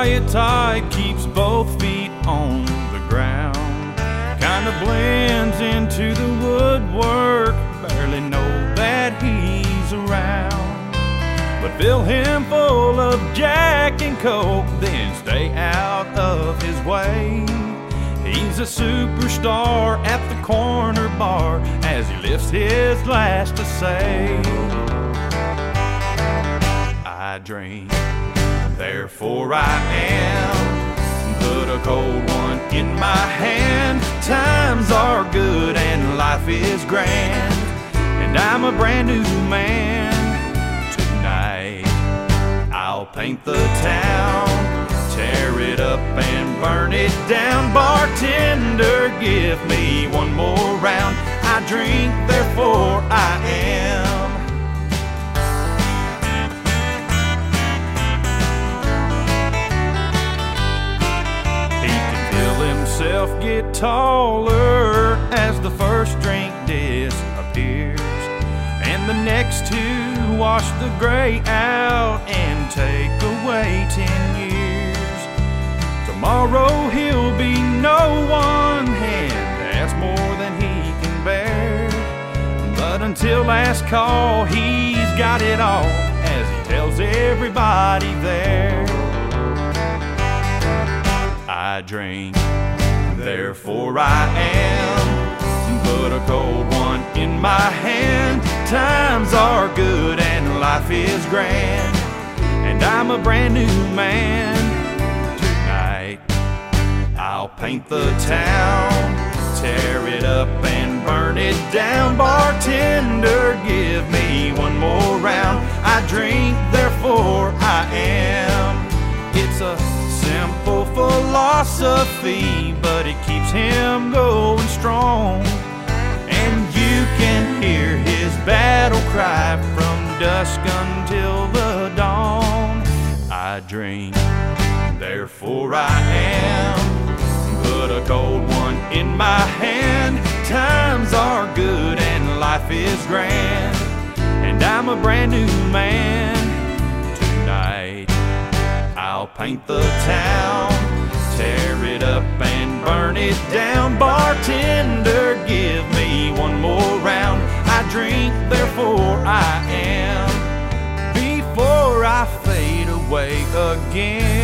it tight, keeps both feet on the ground. Kinda blends into the woodwork, barely know that he's around. But fill him full of Jack and Coke, then stay out of his way. He's a superstar at the corner bar as he lifts his glass to say, I drink, therefore I am. Put a cold one in my hand. Times are good and life is grand, and I'm a brand new man. Tonight I'll paint the town, tear it up and burn it down. Bartender, give me one more round. I drink, therefore I am. Himself get taller as the first drink disappears, and the next two wash the gray out and take away 10 years. Tomorrow he'll be no one, and that's more than he can bear. But until last call, he's got it all, as he tells everybody there. I drink, therefore I am. Put a cold one in my hand. Times are good and life is grand, and I'm a brand new man. Tonight I'll paint the town, tear it up and burn it down. Bartender, give me one more round. I drink, therefore I am. It's a simple philosophy, but it keeps him going strong. And you can hear his battle cry from dusk until the dawn. I drink, therefore I am. Put a cold one in my hand. Times are good and life is grand, and I'm a brand new man. Tonight I'll paint the town, tear it up and burn it down. Bartender, give me one more round. I drink, therefore I am. Before I fade away again.